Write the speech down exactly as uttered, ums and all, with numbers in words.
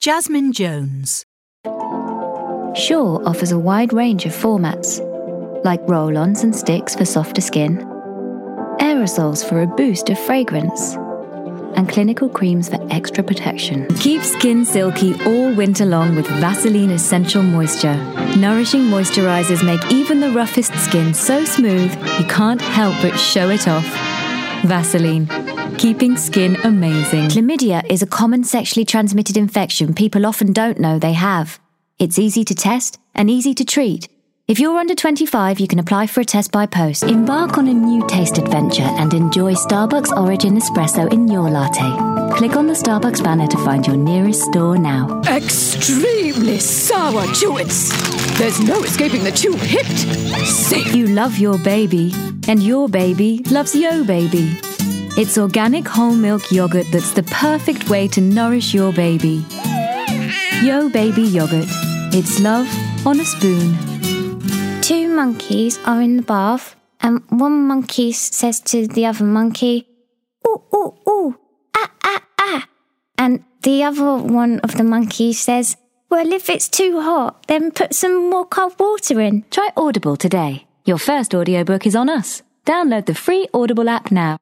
Jasmine Jones. Sure offers a wide range of formats, like roll-ons and sticks for softer skin, aerosols for a boost of fragrance, and clinical creams for extra protection. Keep skin silky all winter long with Vaseline Essential Moisture. Nourishing moisturizers make even the roughest skin so smooth you can't help but show it off. Vaseline, keeping skin amazing. Chlamydia is a common sexually transmitted infection people often don't know they have. It's easy to test and easy to treat. If you're under twenty-five, you can apply for a test by post. Embark on a new taste adventure and enjoy Starbucks Origin Espresso in your latte. Click on the Starbucks banner to find your nearest store now. Extremely sour chewits. There's no escaping the chew hit. Safe. You love your baby, and your baby loves Yo Baby. It's organic whole milk yogurt that's the perfect way to nourish your baby. Yo Baby yogurt. It's love on a spoon. Two monkeys are in the bath, and one monkey says to the other monkey, ooh, ooh, ooh, ah, ah, ah. And the other one of the monkeys says, well, if it's too hot, then put some more cold water in. Try Audible today. Your first audiobook is on us. Download the free Audible app now.